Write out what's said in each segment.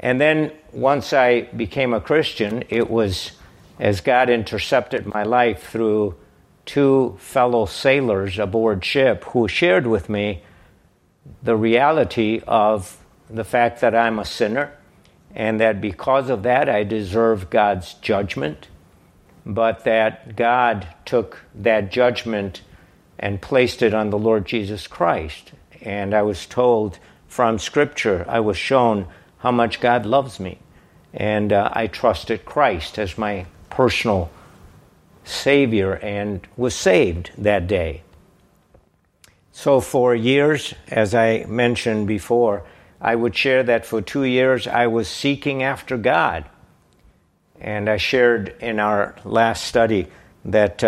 And then once I became a Christian, it was as God intercepted my life through two fellow sailors aboard ship who shared with me the reality of the fact that I'm a sinner and that because of that I deserve God's judgment, but that God took that judgment and placed it on the Lord Jesus Christ. And I was told from Scripture, I was shown how much God loves me. And I trusted Christ as my personal Savior and was saved that day. So for years, as I mentioned before, I would share that for 2 years I was seeking after God. And I shared in our last study that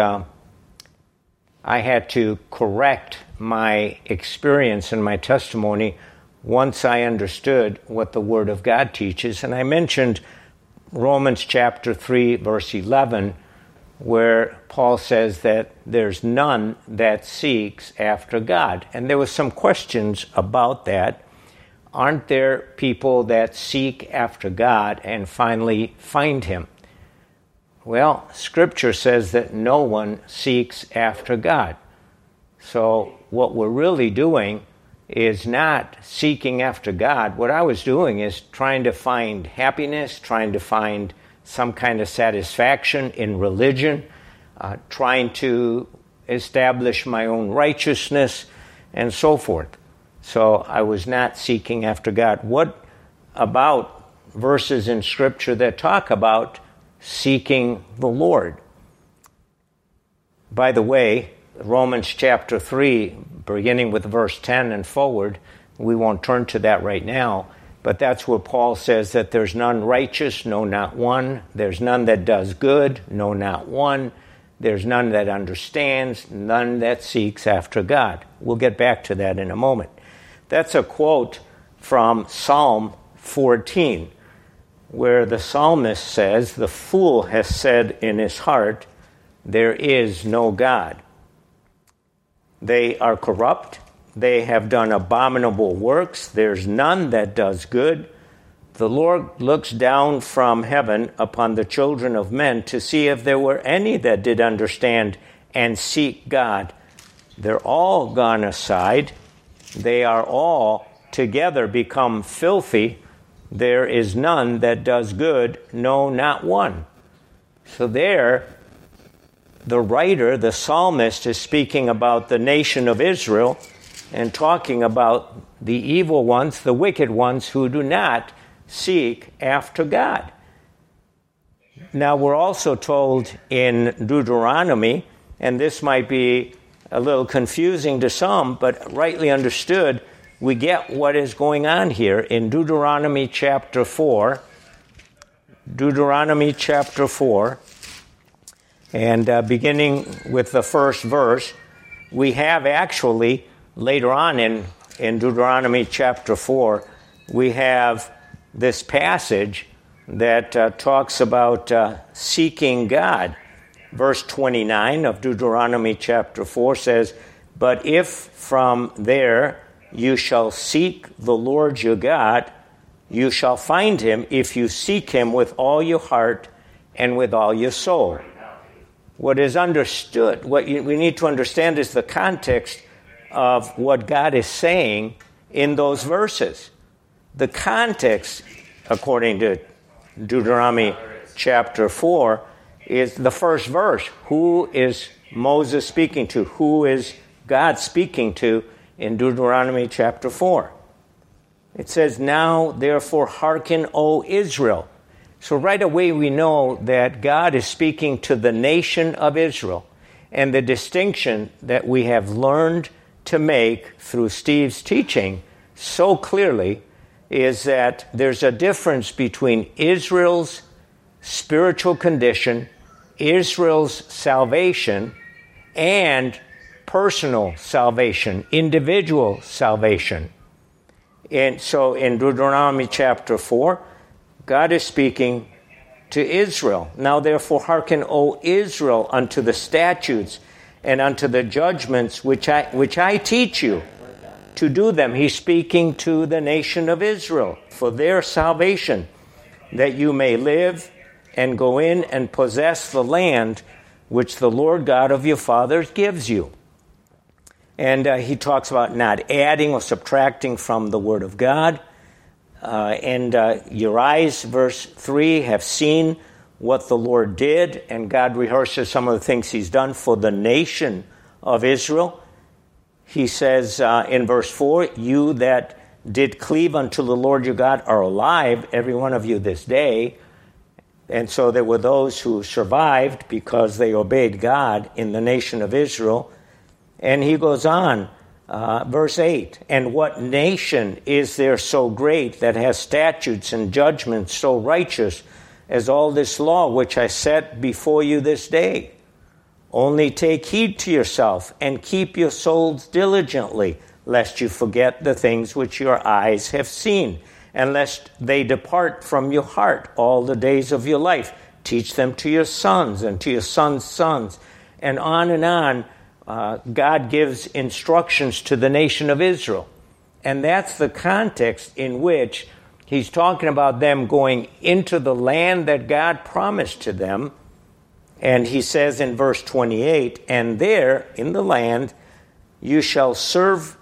I had to correct my experience and my testimony once I understood what the Word of God teaches. And I mentioned Romans chapter 3, verse 11, where Paul says that there's none that seeks after God. And there were some questions about that. Aren't there people that seek after God and finally find Him? Well, Scripture says that no one seeks after God. So what we're really doing is not seeking after God. What I was doing is trying to find happiness, trying to find some kind of satisfaction in religion, trying to establish my own righteousness, and so forth. So I was not seeking after God. What about verses in Scripture that talk about seeking the Lord? By the way, Romans chapter 3, beginning with verse 10 and forward, we won't turn to that right now, but that's where Paul says that there's none righteous, no, not one. There's none that does good, no, not one. There's none that understands, none that seeks after God. We'll get back to that in a moment. That's a quote from Psalm 14, where the psalmist says, "The fool has said in his heart, there is no God. They are corrupt. They have done abominable works. There's none that does good. The Lord looks down from heaven upon the children of men to see if there were any that did understand and seek God. They're all gone aside. They are all together become filthy. There is none that does good, no, not one." So there, the writer, the psalmist, is speaking about the nation of Israel and talking about the evil ones, the wicked ones who do not seek after God. Now, we're also told in Deuteronomy, and this might be a little confusing to some, but rightly understood, we get what is going on here in Deuteronomy chapter 4. Deuteronomy chapter 4. And beginning with the first verse, we have actually, later on in Deuteronomy chapter 4, we have this passage that talks about seeking God. Verse 29 of Deuteronomy chapter 4 says, "But if from there you shall seek the Lord your God, you shall find Him if you seek Him with all your heart and with all your soul." What is understood, we need to understand is the context of what God is saying in those verses. The context, according to Deuteronomy chapter 4, is the first verse. Who is Moses speaking to? Who is God speaking to in Deuteronomy chapter 4? It says, "Now therefore hearken, O Israel." So right away we know that God is speaking to the nation of Israel. And the distinction that we have learned to make through Steve's teaching so clearly is that there's a difference between Israel's spiritual condition, Israel's salvation, and personal salvation, individual salvation. And so in Deuteronomy chapter 4, God is speaking to Israel. "Now therefore hearken, O Israel, unto the statutes and unto the judgments which I teach you." to do them. He's speaking to the nation of Israel for their salvation, that you may live and go in and possess the land which the Lord God of your fathers gives you. And he talks about not adding or subtracting from the word of God. Your eyes, verse 3, have seen what the Lord did, and God rehearses some of the things he's done for the nation of Israel. He says in verse 4, you that did cleave unto the Lord your God are alive, every one of you this day. And so there were those who survived because they obeyed God in the nation of Israel. And he goes on, verse 8, and what nation is there so great that has statutes and judgments so righteous as all this law which I set before you this day? Only take heed to yourself and keep your souls diligently, lest you forget the things which your eyes have seen, and lest they depart from your heart all the days of your life. Teach them to your sons and to your sons' sons. And on, God gives instructions to the nation of Israel. And that's the context in which he's talking about them going into the land that God promised to them. And he says in verse 28, and there in the land you shall serve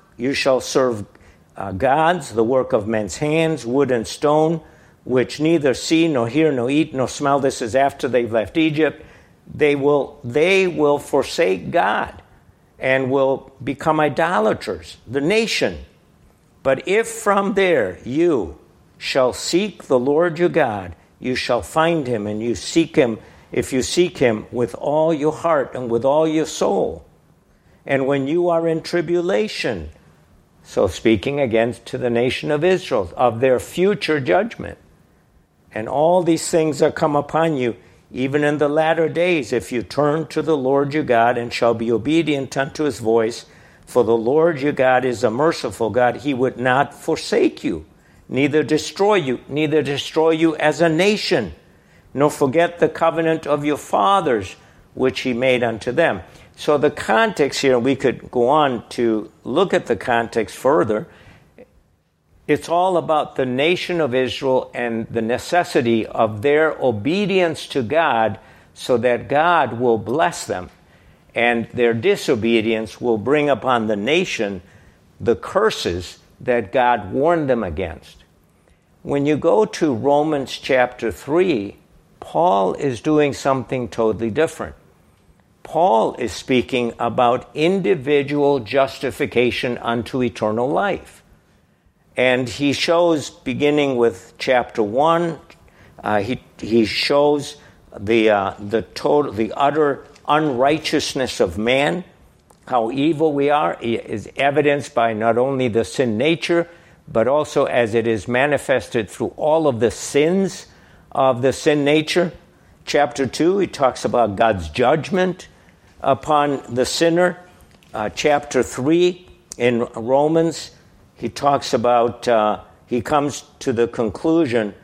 gods, the work of men's hands, wood and stone, which neither see nor hear nor eat nor smell. This is after they've left Egypt. They will forsake God and will become idolaters, the nation. But if from there you shall seek the Lord your God, you shall find him, and you seek him, if you seek him with all your heart and with all your soul. And when you are in tribulation, so speaking again to the nation of Israel, of their future judgment, and all these things are come upon you, even in the latter days, if you turn to the Lord your God and shall be obedient unto his voice, for the Lord your God is a merciful God. He would not forsake you, neither destroy you as a nation, nor forget the covenant of your fathers, which he made unto them. So the context here, we could go on to look at the context further. It's all about the nation of Israel and the necessity of their obedience to God so that God will bless them. And their disobedience will bring upon the nation the curses that God warned them against. When you go to Romans chapter 3, Paul is doing something totally different. Paul is speaking about individual justification unto eternal life. And he shows, beginning with chapter 1, he shows the utter unrighteousness of man, how evil we are, is evidenced by not only the sin nature, but also as it is manifested through all of the sins of the sin nature. Chapter 2, he talks about God's judgment upon the sinner. Chapter 3 in Romans, he talks about, he comes to the conclusion,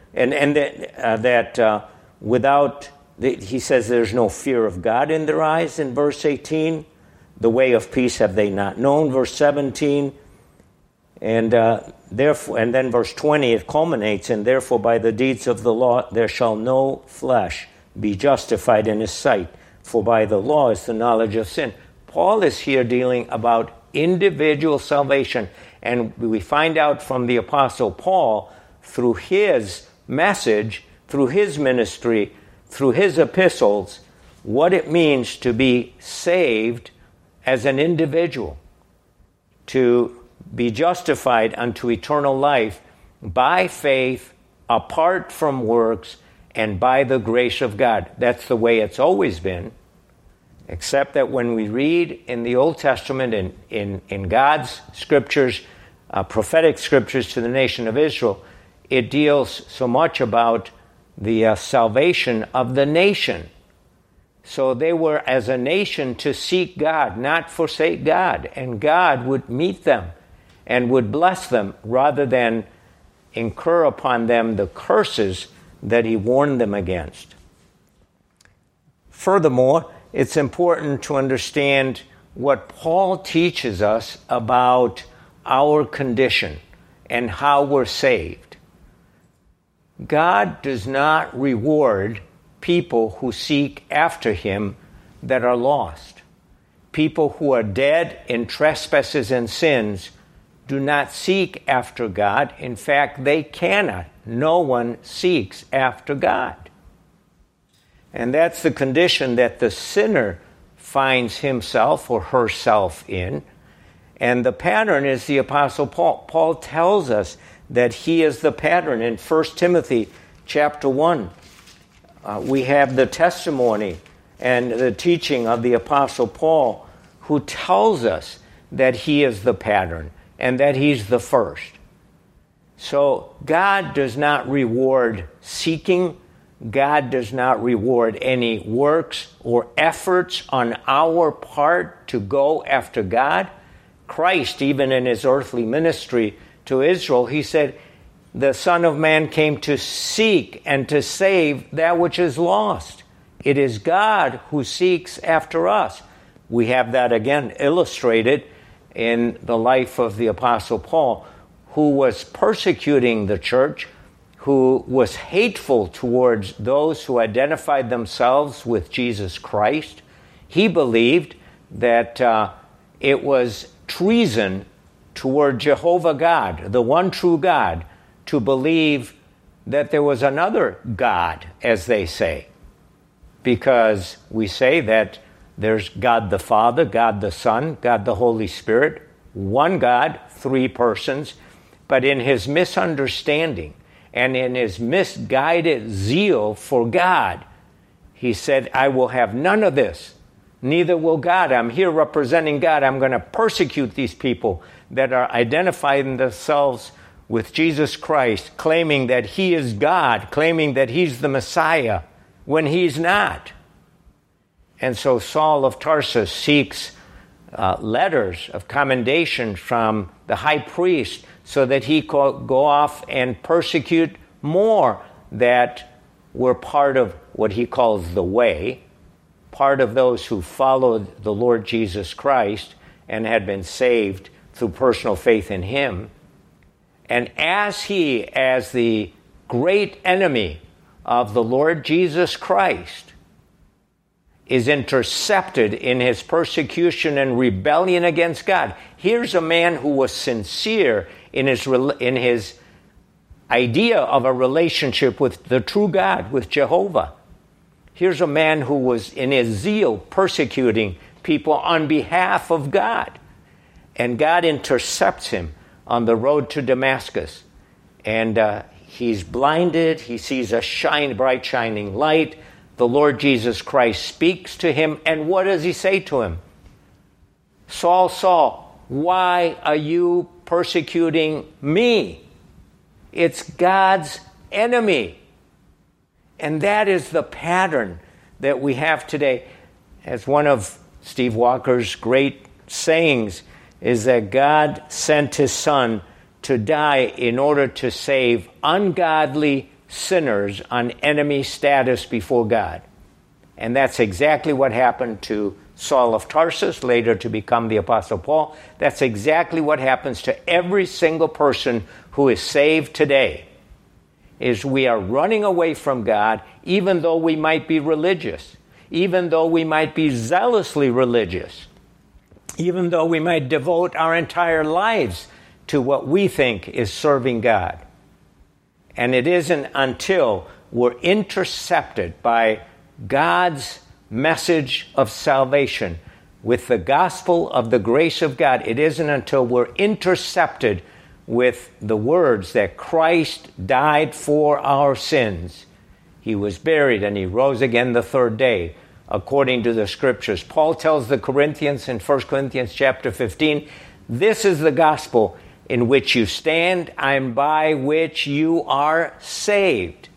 he says there's no fear of God in their eyes in verse 18. The way of peace have they not known, verse 17. And then verse 20, it culminates, and therefore by the deeds of the law there shall no flesh be justified in his sight, for by the law is the knowledge of sin. Paul is here dealing about individual salvation, and we find out from the Apostle Paul, through his message, through his ministry, through his epistles, what it means to be saved as an individual, to be justified unto eternal life by faith, apart from works, and by the grace of God. That's the way it's always been, except that when we read in the Old Testament, in God's scriptures, prophetic scriptures to the nation of Israel, it deals so much about the salvation of the nation. So they were, as a nation, to seek God, not forsake God, and God would meet them and would bless them rather than incur upon them the curses that he warned them against. Furthermore, it's important to understand what Paul teaches us about our condition and how we're saved. God does not reward people who seek after him that are lost. People who are dead in trespasses and sins do not seek after God. In fact, they cannot. No one seeks after God. And that's the condition that the sinner finds himself or herself in. And the pattern is the Apostle Paul. Paul tells us that he is the pattern. In 1 Timothy chapter 1, we have the testimony and the teaching of the Apostle Paul, who tells us that he is the pattern and that he's the first. So God does not reward seeking. God does not reward any works or efforts on our part to go after God. Christ, even in his earthly ministry to Israel, he said, the Son of Man came to seek and to save that which is lost. It is God who seeks after us. We have that again illustrated in the life of the Apostle Paul, who was persecuting the church, who was hateful towards those who identified themselves with Jesus Christ. He believed that it was treason toward Jehovah God, the one true God, to believe that there was another God, as they say. Because we say that there's God the Father, God the Son, God the Holy Spirit, one God, three persons. But in his misunderstanding and in his misguided zeal for God, he said, I will have none of this. Neither will God. I'm here representing God. I'm going to persecute these people that are identifying themselves with Jesus Christ, claiming that he is God, claiming that he's the Messiah, when he's not. And so Saul of Tarsus seeks letters of commendation from the high priest so that he could go off and persecute more that were part of what he calls the way, part of those who followed the Lord Jesus Christ and had been saved through personal faith in him. And as he, as the great enemy of the Lord Jesus Christ, is intercepted in his persecution and rebellion against God. Here's a man who was sincere in his idea of a relationship with the true God, with Jehovah. Here's a man who was in his zeal persecuting people on behalf of God. And God intercepts him on the road to Damascus. And he's blinded. He sees a bright shining light. The Lord Jesus Christ speaks to him. And what does he say to him? Saul, Saul, why are you persecuting me? It's God's enemy. And that is the pattern that we have today. As one of Steve Walker's great sayings is that God sent his Son to die in order to save ungodly sinners on enemy status before God. And that's exactly what happened to Saul of Tarsus, later to become the Apostle Paul. That's exactly what happens to every single person who is saved today, is we are running away from God, even though we might be religious, even though we might be zealously religious, even though we might devote our entire lives to what we think is serving God. And it isn't until we're intercepted by God's message of salvation with the gospel of the grace of God, it isn't until we're intercepted with the words that Christ died for our sins. He was buried and he rose again the third day, according to the scriptures. Paul tells the Corinthians in 1 Corinthians chapter 15, this is the gospel in which you stand and by which you are saved.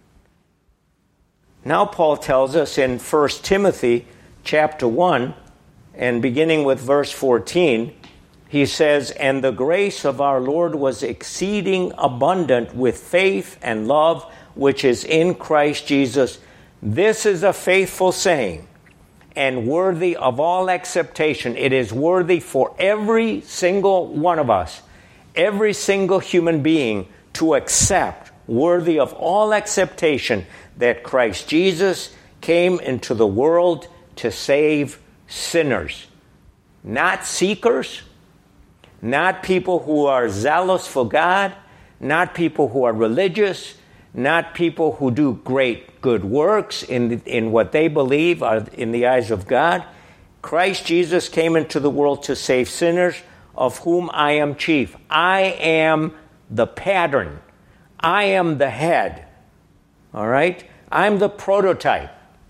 Now Paul tells us in 1 Timothy chapter 1, and beginning with verse 14, he says, and the grace of our Lord was exceeding abundant with faith and love, which is in Christ Jesus. This is a faithful saying, and worthy of all acceptation. It is worthy for every single one of us, every single human being to accept, worthy of all acceptation, that Christ Jesus came into the world to save sinners. Not seekers, not people who are zealous for God, not people who are religious, not people who do great good works in what they believe are in the eyes of God. Christ Jesus came into the world to save sinners, of whom I am chief. I am the pattern. I am the head. All right? I'm the prototype.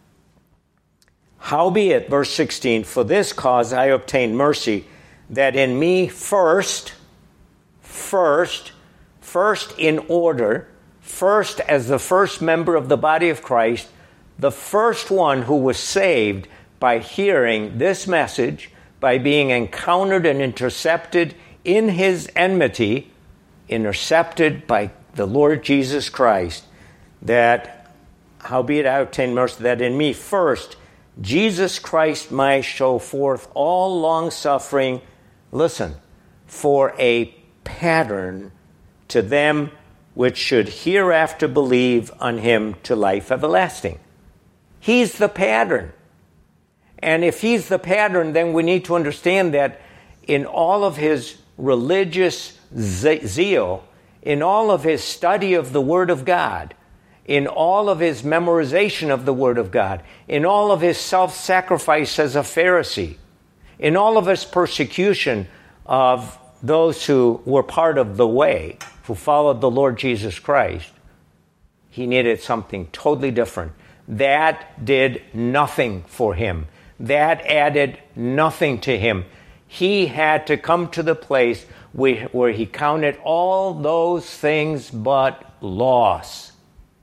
Howbeit, verse 16, for this cause I obtained mercy, that in me first in order, first as the first member of the body of Christ, the first one who was saved by hearing this message, by being encountered and intercepted in his enmity, intercepted by the Lord Jesus Christ, that howbeit I obtained mercy, that in me first Jesus Christ might show forth all long-suffering, listen, for a pattern to them which should hereafter believe on him to life everlasting. He's the pattern. And if he's the pattern, then we need to understand that in all of his religious zeal, in all of his study of the Word of God, in all of his memorization of the Word of God, in all of his self-sacrifice as a Pharisee, in all of his persecution of those who were part of the way, who followed the Lord Jesus Christ, he needed something totally different. That did nothing for him. That added nothing to him. He had to come to the place where he counted all those things but loss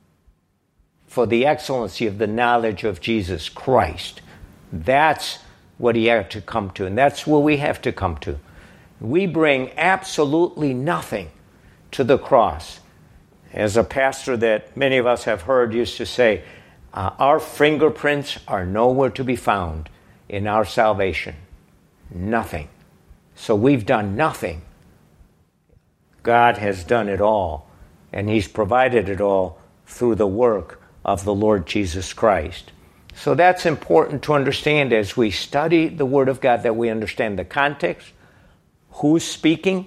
for the excellency of the knowledge of Jesus Christ. That's what he had to come to, and that's where we have to come to. We bring absolutely nothing to the cross. As a pastor that many of us have heard used to say, our fingerprints are nowhere to be found in our salvation. Nothing. So we've done nothing. God has done it all, and he's provided it all through the work of the Lord Jesus Christ. So that's important to understand as we study the Word of God, that we understand the context, who's speaking,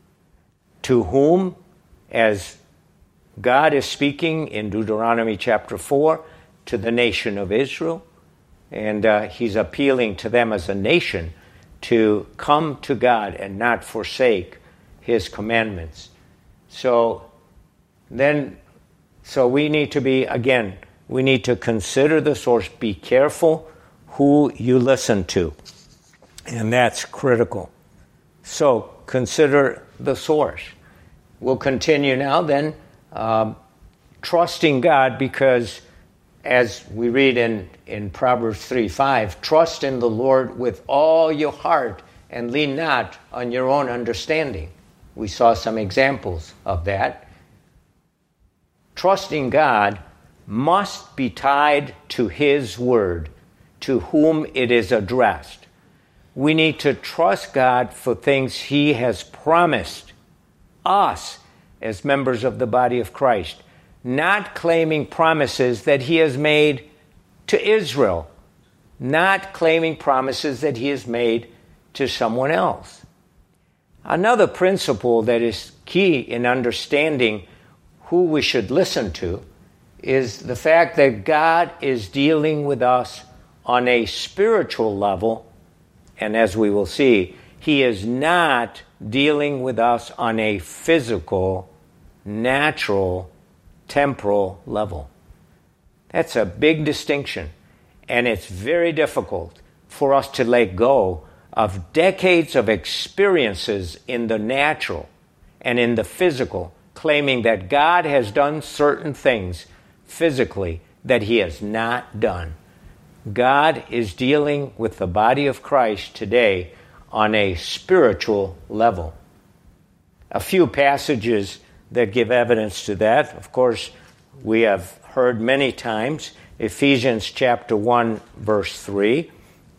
to whom, as God is speaking in Deuteronomy chapter 4 to the nation of Israel, and he's appealing to them as a nation to come to God and not forsake his commandments. So we need to be, again, we need to consider the source. Be careful who you listen to. And that's critical. So consider the source. We'll continue now then, trusting God, because as we read in Proverbs 3:5, trust in the Lord with all your heart and lean not on your own understanding. We saw some examples of that. Trusting God must be tied to his word, to whom it is addressed. We need to trust God for things he has promised us as members of the body of Christ, not claiming promises that he has made to Israel, not claiming promises that he has made to someone else. Another principle that is key in understanding who we should listen to is the fact that God is dealing with us on a spiritual level, and as we will see, he is not dealing with us on a physical, natural, temporal level. That's a big distinction, and it's very difficult for us to let go of decades of experiences in the natural and in the physical, claiming that God has done certain things physically that he has not done. God is dealing with the body of Christ today on a spiritual level. A few passages that give evidence to that, of course, we have heard many times. Ephesians chapter 1, verse 3.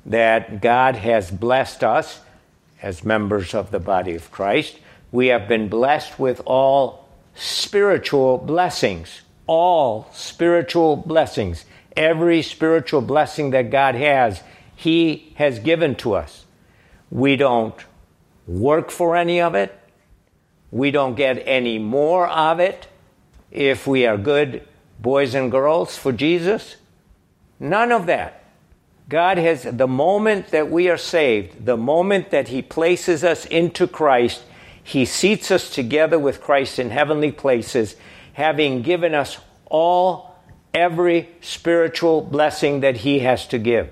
that God has blessed us as members of the body of Christ. We have been blessed with all spiritual blessings. All spiritual blessings. Every spiritual blessing that God has, He has given to us. We don't work for any of it. We don't get any more of it if we are good boys and girls for Jesus. None of that. God has, the moment that we are saved, the moment that He places us into Christ, He seats us together with Christ in heavenly places, having given us every spiritual blessing that He has to give.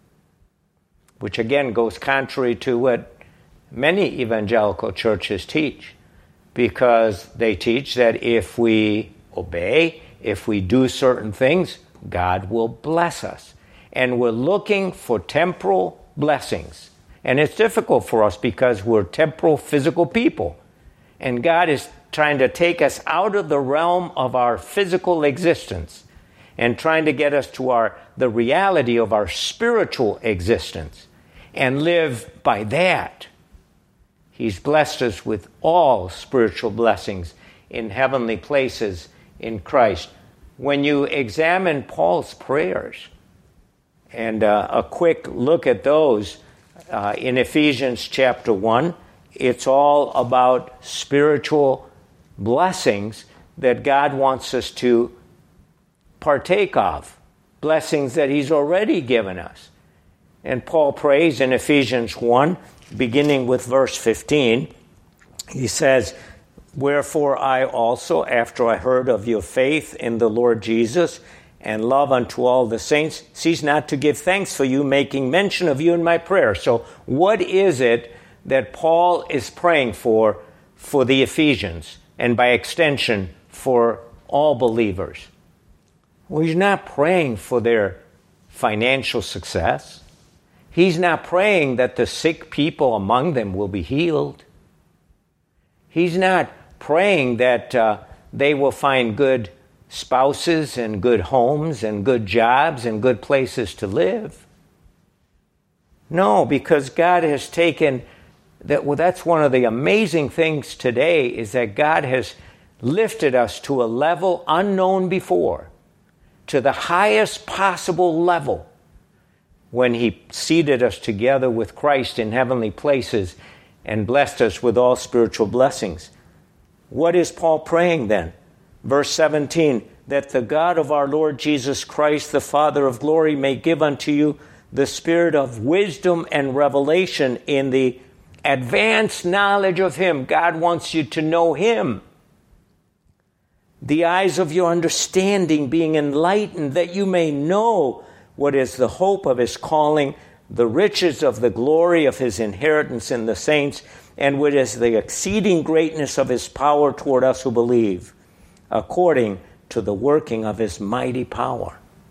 Which again goes contrary to what many evangelical churches teach. Because they teach that if we obey, if we do certain things, God will bless us. And we're looking for temporal blessings. And it's difficult for us because we're temporal, physical people. And God is trying to take us out of the realm of our physical existence and trying to get us to the reality of our spiritual existence and live by that. He's blessed us with all spiritual blessings in heavenly places in Christ. When you examine Paul's prayers, and a quick look at those in Ephesians chapter 1, it's all about spiritual blessings that God wants us to partake of, blessings that He's already given us. And Paul prays in Ephesians 1, beginning with verse 15, he says, "Wherefore I also, after I heard of your faith in the Lord Jesus and love unto all the saints, cease not to give thanks for you, making mention of you in my prayer." So what is it that Paul is praying for the Ephesians, and by extension for all believers? Well, he's not praying for their financial success. He's not praying that the sick people among them will be healed. He's not praying that they will find good spouses and good homes and good jobs and good places to live. No, because God has taken that. Well, that's one of the amazing things today, is that God has lifted us to a level unknown before, to the highest possible level, when He seated us together with Christ in heavenly places and blessed us with all spiritual blessings. What is Paul praying then? Verse 17, "That the God of our Lord Jesus Christ, the Father of glory, may give unto you the spirit of wisdom and revelation in the advanced knowledge of Him." God wants you to know Him. "The eyes of your understanding being enlightened, that you may know what is the hope of His calling, the riches of the glory of His inheritance in the saints, and what is the exceeding greatness of His power toward us who believe, according to the working of His mighty power."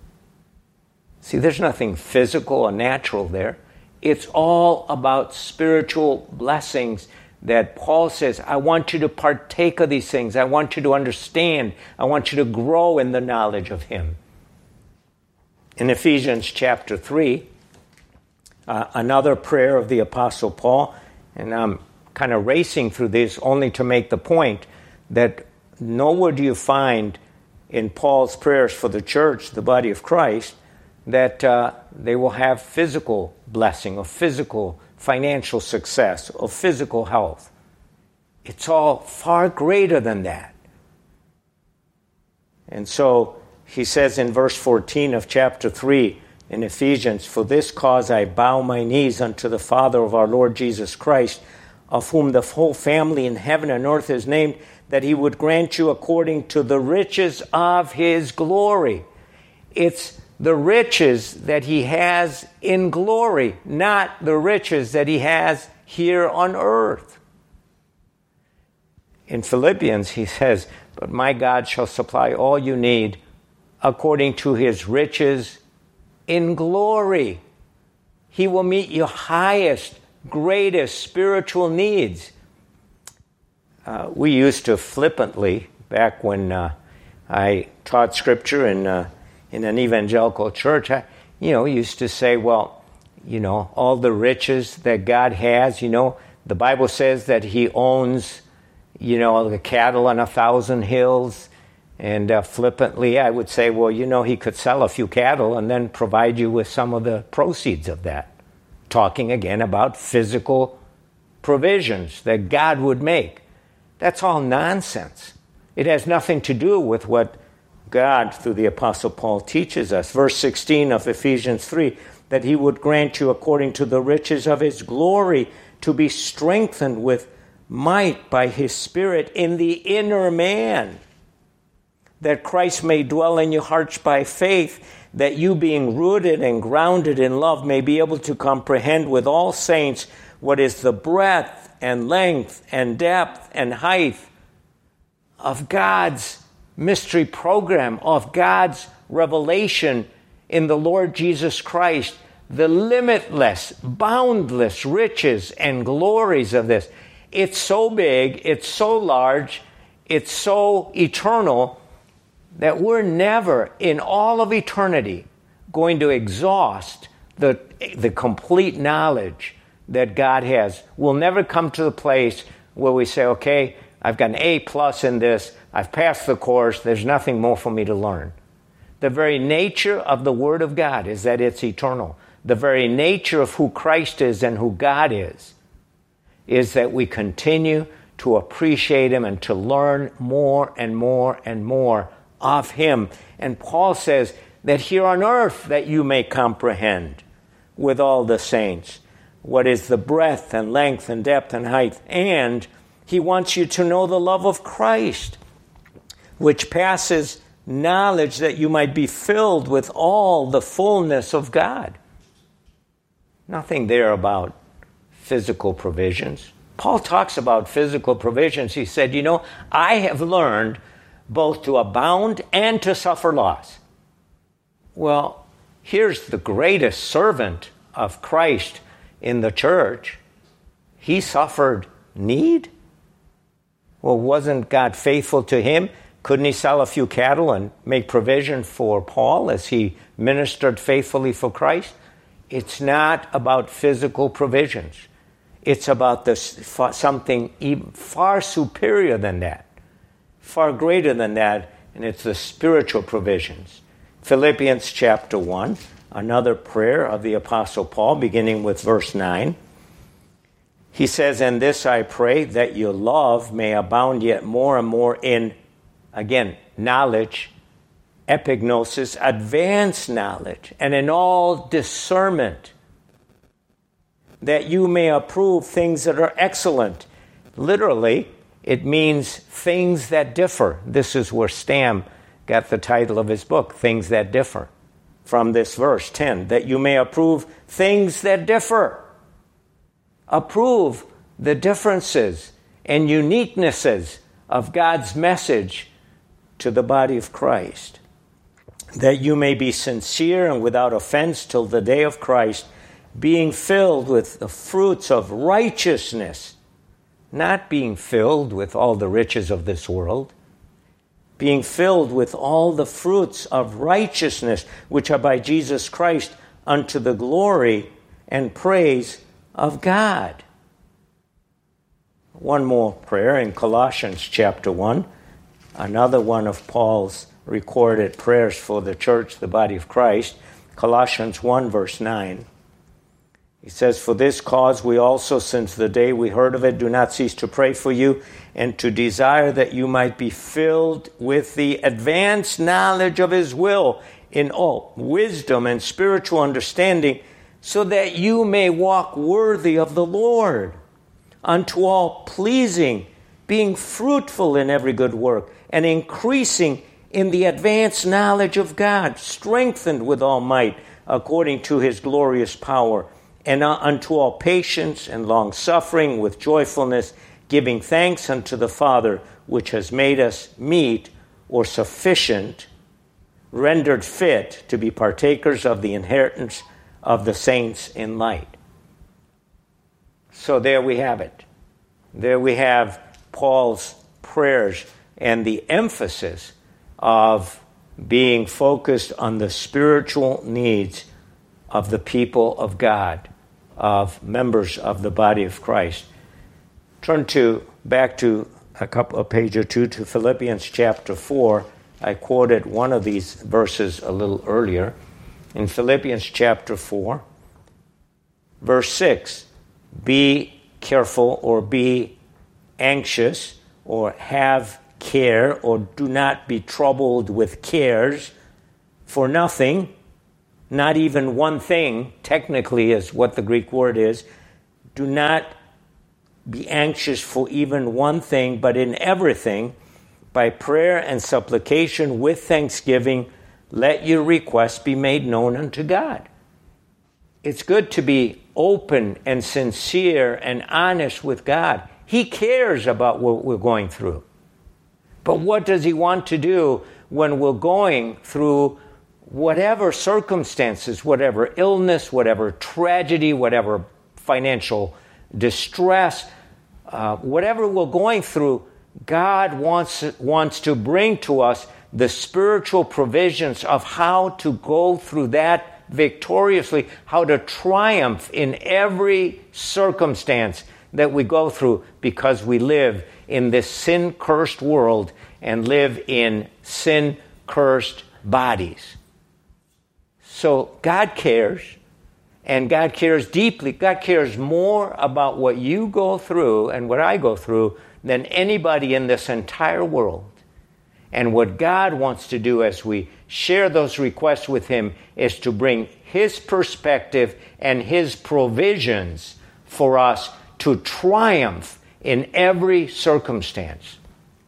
See, there's nothing physical or natural there. It's all about spiritual blessings that Paul says, I want you to partake of these things. I want you to understand. I want you to grow in the knowledge of Him. In Ephesians chapter 3, another prayer of the Apostle Paul, and I'm kind of racing through this only to make the point that nowhere do you find in Paul's prayers for the church, the body of Christ, that they will have physical blessing or physical financial success or physical health. It's all far greater than that. And so he says in verse 14 of chapter 3 in Ephesians, "For this cause I bow my knees unto the Father of our Lord Jesus Christ, of whom the whole family in heaven and earth is named, that He would grant you according to the riches of His glory." It's the riches that He has in glory, not the riches that He has here on earth. In Philippians, he says, "But my God shall supply all you need according to His riches in glory." He will meet your highest, greatest spiritual needs. We used to flippantly, back when I taught Scripture in an evangelical church, used to say, well, all the riches that God has. The Bible says that he owns, the cattle on 1,000 hills. And flippantly, I would say, well, he could sell a few cattle and then provide you with some of the proceeds of that. Talking again about physical provisions that God would make. That's all nonsense. It has nothing to do with what God, through the Apostle Paul, teaches us. Verse 16 of Ephesians 3, that he would grant you according to the riches of his glory to be strengthened with might by his Spirit in the inner man, that Christ may dwell in your hearts by faith, that you being rooted and grounded in love may be able to comprehend with all saints what is the breadth and length and depth and height of God's mystery program, of God's revelation in the Lord Jesus Christ, the limitless, boundless riches and glories of this. It's so big, it's so large, it's so eternal that we're never in all of eternity going to exhaust the complete knowledge that God has. We'll never come to the place where we say, okay, I've got an A+ in this, I've passed the course, there's nothing more for me to learn. The very nature of the Word of God is that it's eternal. The very nature of who Christ is and who God is that we continue to appreciate him and to learn more and more and more of him. And Paul says that here on earth that you may comprehend with all the saints what is the breadth and length and depth and height. And he wants you to know the love of Christ, which passes knowledge, that you might be filled with all the fullness of God. Nothing there about physical provisions. Paul talks about physical provisions. He said, I have learned both to abound and to suffer loss. Well, here's the greatest servant of Christ in the church. He suffered need. Well, wasn't God faithful to him? Couldn't he sell a few cattle and make provision for Paul as he ministered faithfully for Christ? It's not about physical provisions. It's about something even far superior than that, far greater than that, and it's the spiritual provisions. Philippians chapter 1, another prayer of the Apostle Paul, beginning with verse 9. He says, "And this I pray, that your love may abound yet more and more in," again, knowledge, epignosis, advanced knowledge, and in all discernment, that you may approve things that are excellent. Literally, it means things that differ. This is where Stam got the title of his book, Things That Differ, from this verse 10, that you may approve things that differ. Approve the differences and uniquenesses of God's message to the body of Christ, that you may be sincere and without offense till the day of Christ, being filled with the fruits of righteousness, not being filled with all the riches of this world, being filled with all the fruits of righteousness, which are by Jesus Christ, unto the glory and praise of God. One more prayer in Colossians chapter 1, another one of Paul's recorded prayers for the church, the body of Christ. Colossians 1, verse 9. He says, "For this cause we also, since the day we heard of it, do not cease to pray for you, and to desire that you might be filled with the advanced knowledge of his will in all wisdom and spiritual understanding, so that you may walk worthy of the Lord, unto all pleasing, being fruitful in every good work, and increasing in the advanced knowledge of God, strengthened with all might, according to his glorious power, and unto all patience and long-suffering with joyfulness, giving thanks unto the Father, which has made us meet or sufficient, rendered fit to be partakers of the inheritance of the saints in light." So there we have it. There we have Paul's prayers and the emphasis of being focused on the spiritual needs of the people of God, of members of the body of Christ. Turn back to a page or two to Philippians chapter 4. I quoted one of these verses a little earlier. In Philippians chapter 4, verse 6, be careful or be anxious or have care or do not be troubled with cares for nothing, not even one thing, technically is what the Greek word is. Do not be anxious for even one thing, but in everything, by prayer and supplication with thanksgiving, let your requests be made known unto God. It's good to be open and sincere and honest with God. He cares about what we're going through. But what does He want to do when we're going through whatever circumstances, whatever illness, whatever tragedy, whatever financial distress, whatever we're going through? God wants to bring to us the spiritual provisions of how to go through that victoriously, how to triumph in every circumstance that we go through, because we live in this sin-cursed world and live in sin-cursed bodies. So God cares, and God cares deeply. God cares more about what you go through and what I go through than anybody in this entire world. And what God wants to do as we share those requests with Him is to bring His perspective and His provisions for us to triumph in every circumstance.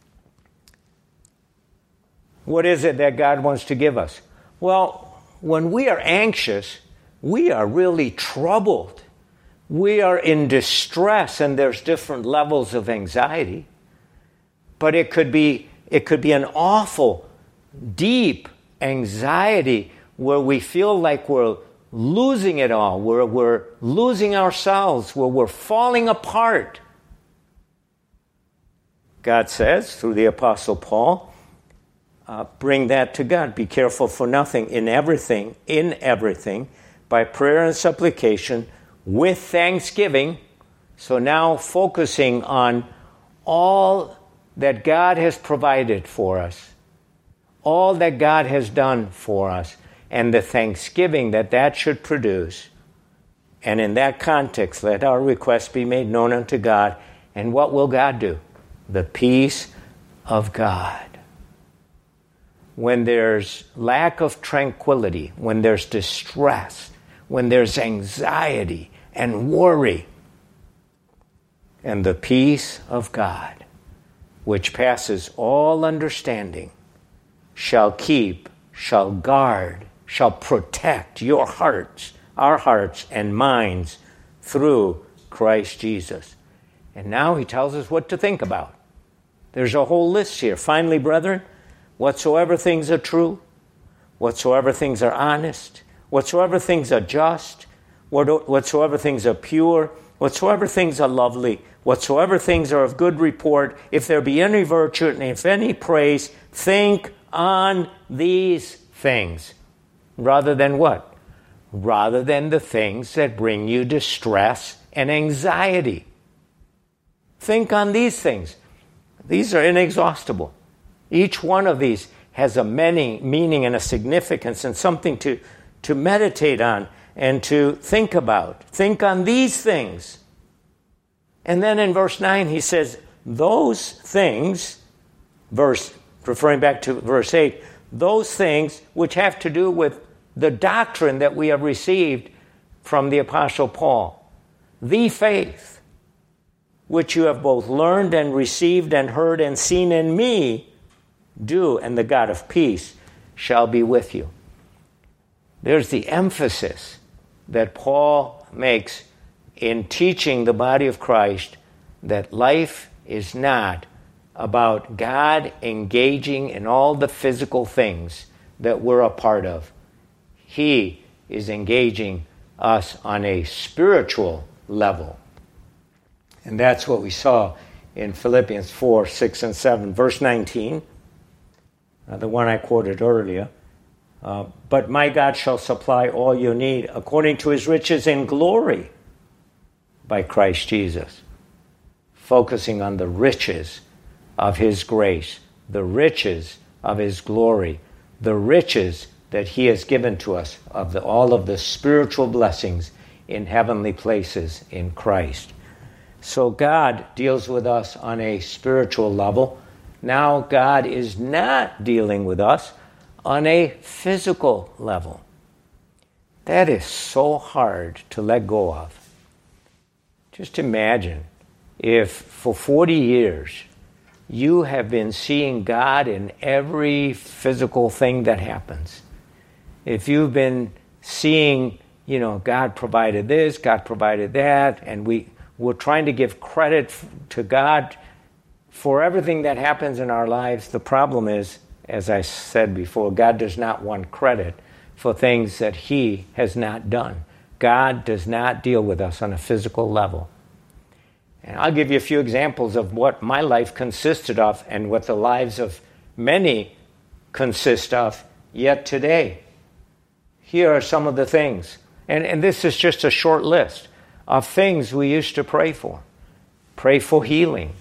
What is it that God wants to give us? Well, when we are anxious, we are really troubled. We are in distress, and there's different levels of anxiety. But it could be an awful, deep anxiety where we feel like we're losing it all, where we're losing ourselves, where we're falling apart. God says, through the Apostle Paul, bring that to God. Be careful for nothing, in everything, by prayer and supplication, with thanksgiving. So now focusing on all that God has provided for us, all that God has done for us, and the thanksgiving that should produce. And in that context, let our requests be made known unto God. And what will God do? The peace of God. When there's lack of tranquility, when there's distress, when there's anxiety and worry, and the peace of God, which passes all understanding, shall keep, shall guard, shall protect your hearts, our hearts and minds through Christ Jesus. And now he tells us what to think about. There's a whole list here. Finally, brethren, whatsoever things are true, whatsoever things are honest, whatsoever things are just, whatsoever things are pure, whatsoever things are lovely, whatsoever things are of good report, if there be any virtue and if any praise, think on these things. Rather than what? Rather than the things that bring you distress and anxiety. Think on these things. These are inexhaustible. Each one of these has a meaning and a significance and something to meditate on and to think about. Think on these things. And then in verse 9 he says, those things, referring back to verse 8, those things which have to do with the doctrine that we have received from the Apostle Paul, the faith which you have both learned and received and heard and seen in me, do, and the God of peace shall be with you. There's the emphasis that Paul makes in teaching the body of Christ that life is not about God engaging in all the physical things that we're a part of. He is engaging us on a spiritual level. And that's what we saw in Philippians 4, 6, and 7. Verse 19, the one I quoted earlier, But my God shall supply all your need according to his riches in glory by Christ Jesus. Focusing on the riches of his grace, the riches of his glory, the riches that he has given to us of all of the spiritual blessings in heavenly places in Christ. So God deals with us on a spiritual level. Now God is not dealing with us on a physical level. That is so hard to let go of. Just imagine if for 40 years you have been seeing God in every physical thing that happens. If you've been seeing, God provided this, God provided that, and we're trying to give credit to God for everything that happens in our lives. The problem is, as I said before, God does not want credit for things that he has not done. God does not deal with us on a physical level. And I'll give you a few examples of what my life consisted of and what the lives of many consist of yet today. Here are some of the things. And this is just a short list of things we used to pray for. Pray for healing.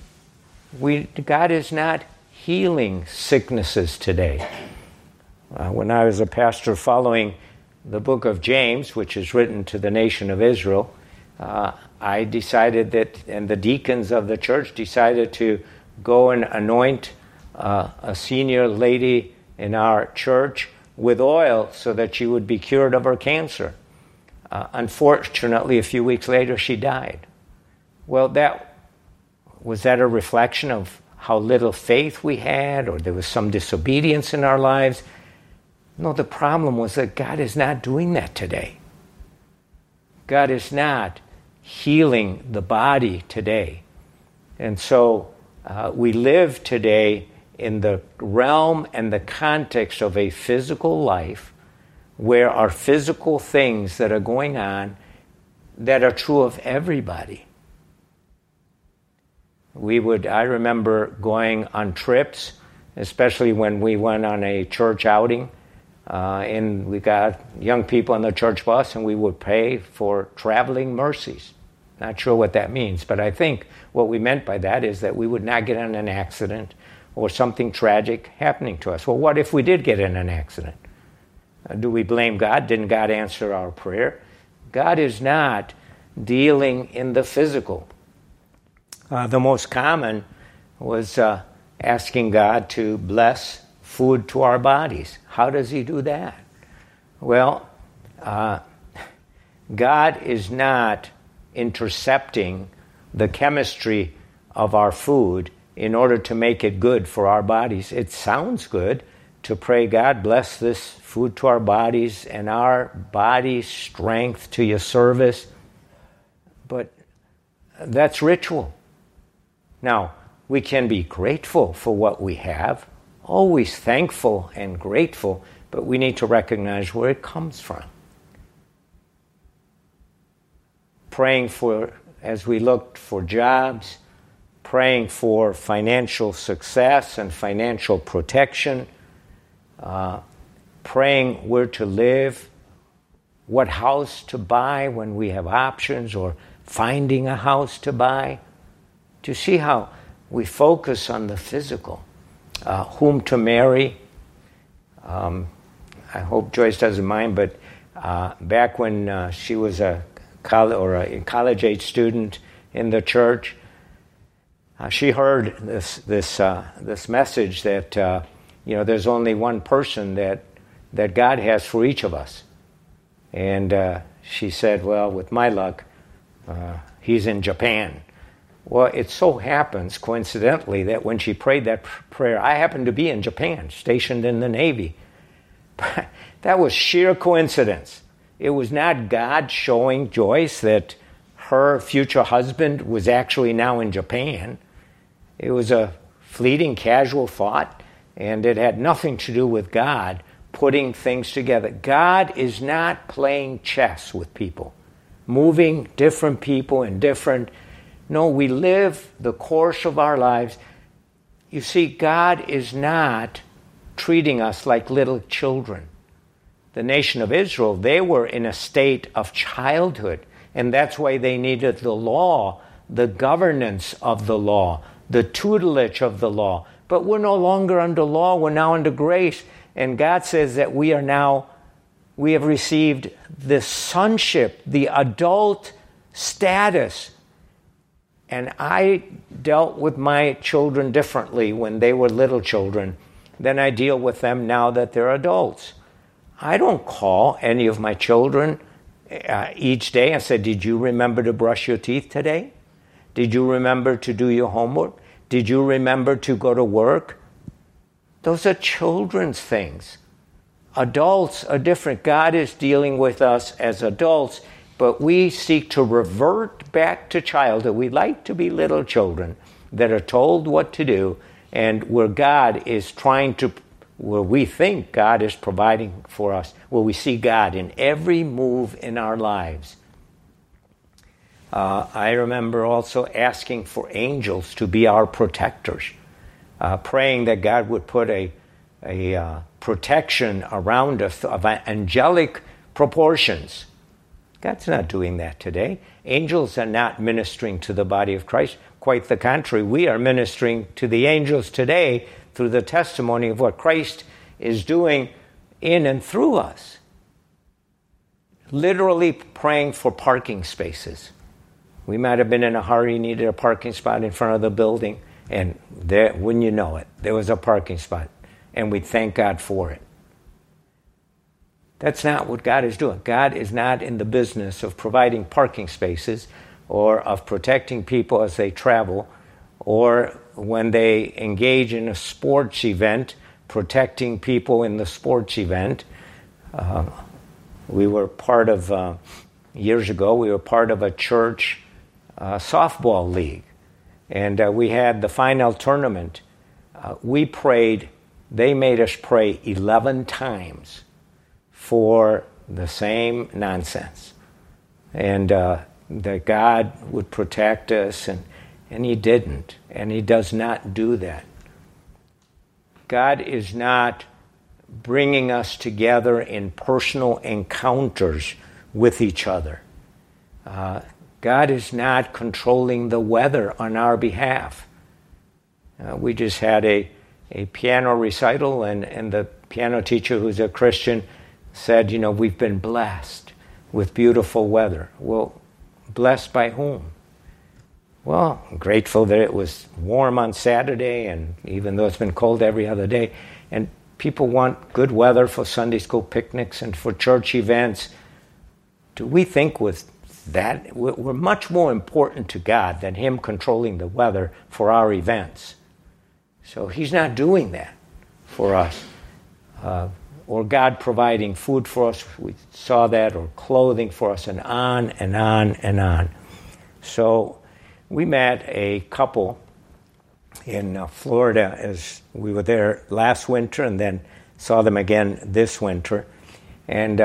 God is not healing sicknesses today. When I was a pastor following the book of James, which is written to the nation of Israel, I decided that, and the deacons of the church decided to go and anoint a senior lady in our church with oil so that she would be cured of her cancer. Unfortunately, a few weeks later, she died. Well, was that a reflection of how little faith we had, or there was some disobedience in our lives? No, the problem was that God is not doing that today. God is not healing the body today. And so we live today in the realm and the context of a physical life where our physical things that are going on that are true of everybody. I remember going on trips, especially when we went on a church outing, and we got young people on the church bus, and we would pay for traveling mercies. Not sure what that means, but I think what we meant by that is that we would not get in an accident or something tragic happening to us. Well, what if we did get in an accident? Do we blame God? Didn't God answer our prayer? God is not dealing in the physical. The most common was asking God to bless food to our bodies. How does he do that? Well, God is not intercepting the chemistry of our food in order to make it good for our bodies. It sounds good to pray, God, bless this food to our bodies and our body's strength to your service. But that's ritual. Now, we can be grateful for what we have, always thankful and grateful, but we need to recognize where it comes from. Praying for, as we looked for jobs, praying for financial success and financial protection, praying where to live, what house to buy when we have options, or finding a house to buy. To see how we focus on the physical, whom to marry. I hope Joyce doesn't mind, but back when she was a college-age student in the church, she heard this message that there's only one person that God has for each of us, and she said, "Well, with my luck, he's in Japan." Well, it so happens, coincidentally, that when she prayed that prayer, I happened to be in Japan, stationed in the Navy. That was sheer coincidence. It was not God showing Joyce that her future husband was actually now in Japan. It was a fleeting, casual thought, and it had nothing to do with God putting things together. God is not playing chess with people, moving different people in different... No, we live the course of our lives. You see, God is not treating us like little children. the nation of Israel, they were in a state of childhood. And that's why they needed the law, the governance of the law, the tutelage of the law. But we're no longer under law, we're now under grace. And God says that we have received the sonship, the adult status. And I dealt with my children differently when they were little children than I deal with them now that they're adults. I don't call any of my children each day and say, did you remember to brush your teeth today? Did you remember to do your homework? Did you remember to go to work? Those are children's things. Adults are different. God is dealing with us as adults, but we seek to revert back to childhood. We like to be little children that are told what to do, and where God is where we think God is providing for us, where we see God in every move in our lives. I remember also asking for angels to be our protectors, praying that God would put a protection around us of angelic proportions. God's not doing that today. Angels are not ministering to the body of Christ. Quite the contrary. We are ministering to the angels today through the testimony of what Christ is doing in and through us. Literally praying for parking spaces. We might have been in a hurry, needed a parking spot in front of the building, and there, wouldn't you know it, there was a parking spot, and we thank God for it. That's not what God is doing. God is not in the business of providing parking spaces or of protecting people as they travel, or when they engage in a sports event, protecting people in the sports event. We were part of, years ago, we were part of a church softball league. And we had the final tournament. We prayed, they made us pray 11 times for the same nonsense. And that God would protect us, and He didn't. And He does not do that. God is not bringing us together in personal encounters with each other. God is not controlling the weather on our behalf. We just had a piano recital, and the piano teacher, who's a Christian, said, we've been blessed with beautiful weather. Well, blessed by whom? Well, I'm grateful that it was warm on Saturday, and even though it's been cold every other day, and people want good weather for Sunday school picnics and for church events. Do we think with that we're much more important to God than Him controlling the weather for our events? So He's not doing that for us. Or God providing food for us, we saw that, or clothing for us, and on and on and on. So we met a couple in Florida as we were there last winter, and then saw them again this winter. And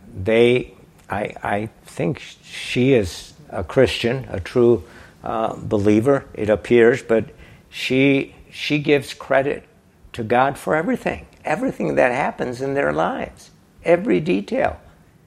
I think she is a Christian, a true believer, it appears, but she gives credit to God for everything that happens in their lives, every detail.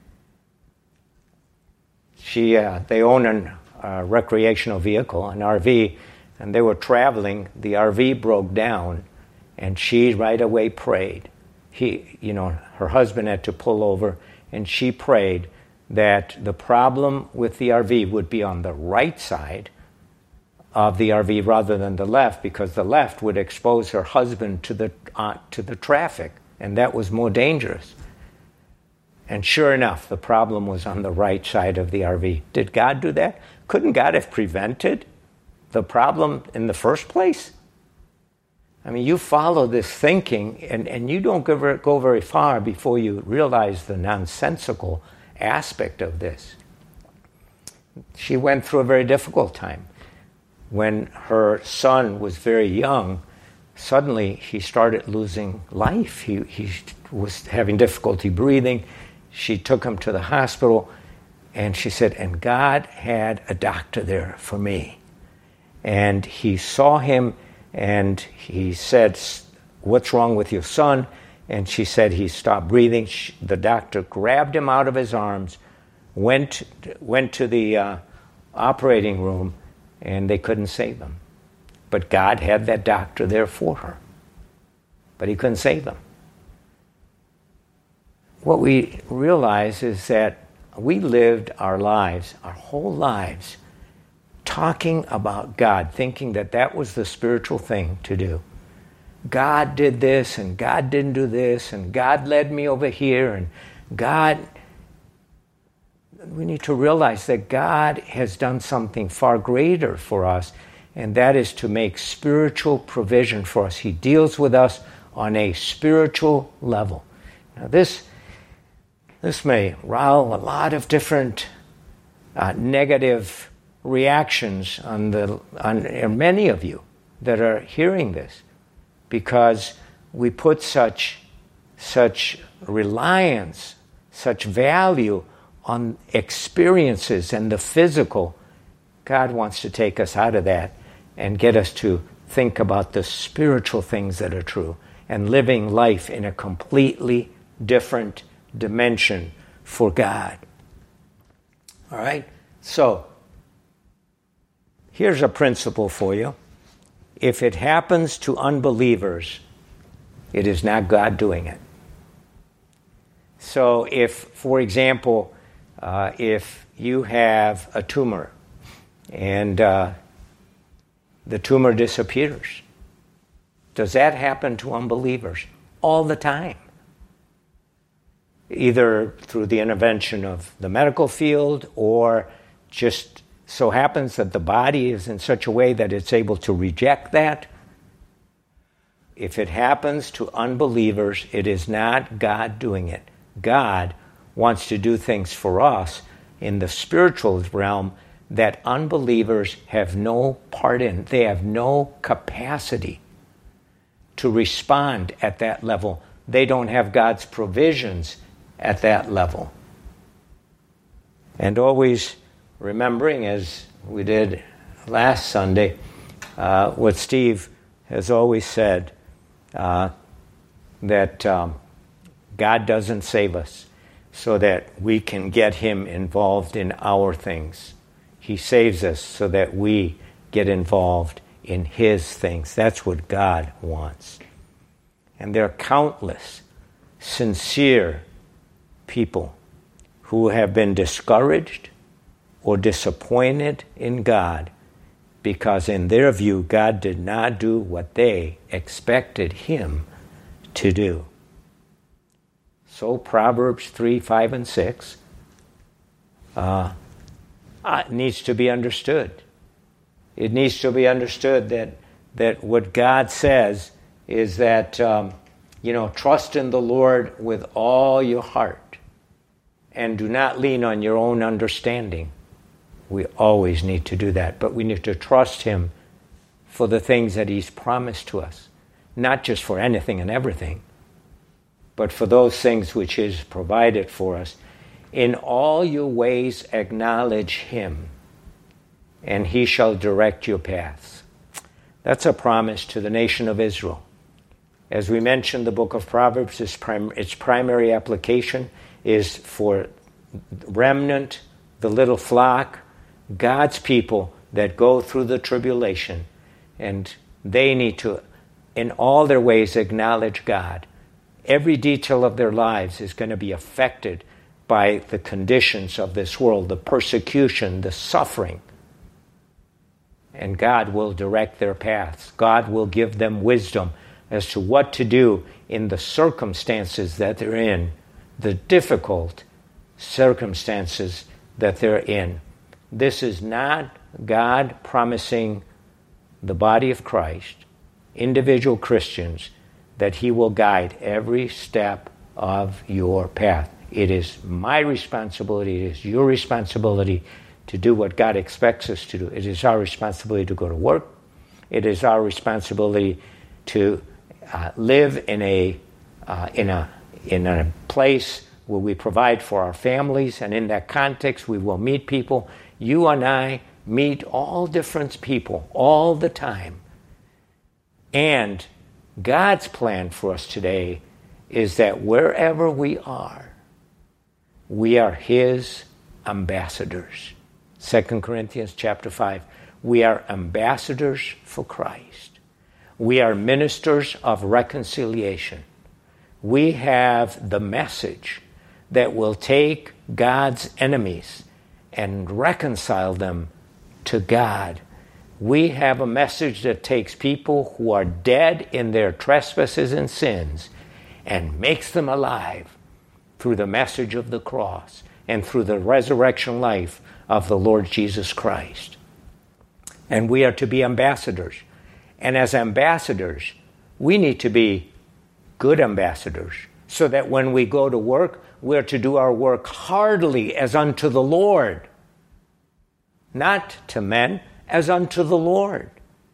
They own a recreational vehicle, an RV, and they were traveling. The RV broke down, and she right away prayed. Her husband had to pull over, and she prayed that the problem with the RV would be on the right side of the RV rather than the left, because the left would expose her husband to the traffic, and that was more dangerous. And sure enough, the problem was on the right side of the RV. Did God do that? Couldn't God have prevented the problem in the first place? I mean, you follow this thinking, and you don't go very far before you realize the nonsensical aspect of this. She went through a very difficult time. When her son was very young, suddenly he started losing life. He was having difficulty breathing. She took him to the hospital, and she said, and God had a doctor there for me. And he saw him, and he said, what's wrong with your son? And she said he stopped breathing. The doctor grabbed him out of his arms, went to the operating room, and they couldn't save him. But God had that doctor there for her. But he couldn't save him. What we realize is that we lived our lives, our whole lives, talking about God, thinking that that was the spiritual thing to do. God did this, and God didn't do this, and God led me over here, and God... We need to realize that God has done something far greater for us, and that is to make spiritual provision for us. He deals with us on a spiritual level. Now this may rouse a lot of different negative reactions on many of you that are hearing this, because we put such reliance, such value on experiences and the physical. God wants to take us out of that and get us to think about the spiritual things that are true and living life in a completely different dimension for God. All right? So, here's a principle for you. If it happens to unbelievers, it is not God doing it. So if, for example, if you have a tumor and the tumor disappears, does that happen to unbelievers? All the time. Either through the intervention of the medical field, or just so happens that the body is in such a way that it's able to reject that. If it happens to unbelievers, it is not God doing it. God wants to do things for us in the spiritual realm that unbelievers have no part in. They have no capacity to respond at that level. They don't have God's provisions at that level. And always remembering, as we did last Sunday, what Steve has always said, that God doesn't save us so that we can get him involved in our things. He saves us so that we get involved in his things. That's what God wants. And there are countless sincere people who have been discouraged or disappointed in God because in their view God did not do what they expected him to do. So Proverbs 3, 5, and 6 needs to be understood. It needs to be understood that what God says is that, trust in the Lord with all your heart and do not lean on your own understanding. We always need to do that, but we need to trust him for the things that he's promised to us, not just for anything and everything, but for those things which he's provided for us. In all your ways acknowledge him, and he shall direct your paths. That's a promise to the nation of Israel. As we mentioned, the book of Proverbs, its primary application is for remnant, the little flock, God's people that go through the tribulation, and they need to, in all their ways, acknowledge God. Every detail of their lives is going to be affected by the conditions of this world, the persecution, the suffering. And God will direct their paths. God will give them wisdom as to what to do in the circumstances that they're in, the difficult circumstances that they're in. This is not God promising the body of Christ, individual Christians, that he will guide every step of your path. It is my responsibility, it is your responsibility to do what God expects us to do. It is our responsibility to go to work. It is our responsibility to live in a place where we provide for our families, and in that context we will meet people. You and I meet all different people all the time. And God's plan for us today is that wherever we are His ambassadors. 2 Corinthians chapter 5. We are ambassadors for Christ. We are ministers of reconciliation. We have the message that will take God's enemies and reconcile them to God. We have a message that takes people who are dead in their trespasses and sins and makes them alive through the message of the cross and through the resurrection life of the Lord Jesus Christ. And we are to be ambassadors. And as ambassadors, we need to be good ambassadors, so that when we go to work, we are to do our work heartily as unto the Lord. Not to men, as unto the Lord.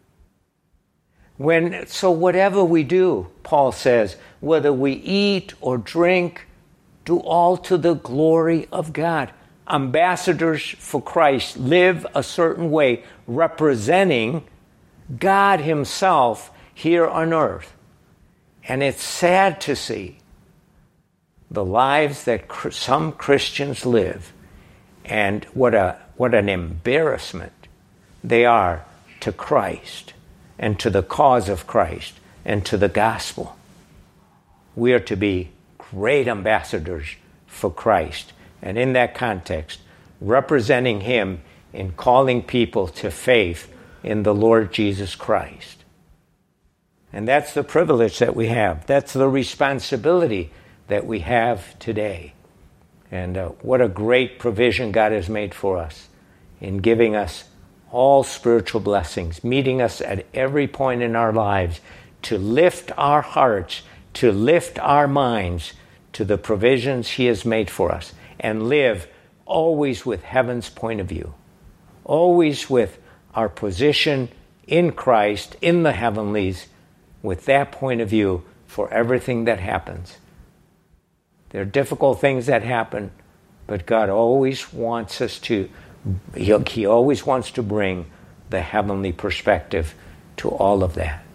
So whatever we do, Paul says, whether we eat or drink, do all to the glory of God. Ambassadors for Christ live a certain way, representing God Himself here on earth. And it's sad to see the lives that some Christians live, and what an embarrassment they are to Christ and to the cause of Christ and to the gospel. We are to be great ambassadors for Christ, and in that context, representing Him in calling people to faith in the Lord Jesus Christ. And that's the privilege that we have. That's the responsibility that we have today. And what a great provision God has made for us in giving us all spiritual blessings, meeting us at every point in our lives to lift our hearts, to lift our minds to the provisions He has made for us, and live always with heaven's point of view, always with our position in Christ, in the heavenlies, with that point of view for everything that happens. There are difficult things that happen, but God always wants us to, He always wants to bring the heavenly perspective to all of that.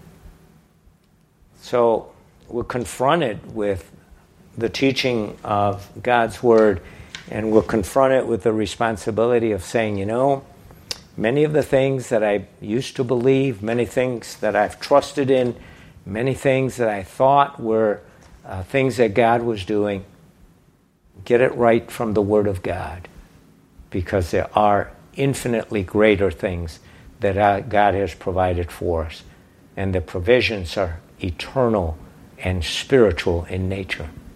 So we're confronted with the teaching of God's Word, and we're confronted with the responsibility of saying, many of the things that I used to believe, many things that I've trusted in, many things that I thought were things that God was doing, get it right from the Word of God, because there are infinitely greater things that God has provided for us, and the provisions are eternal and spiritual in nature.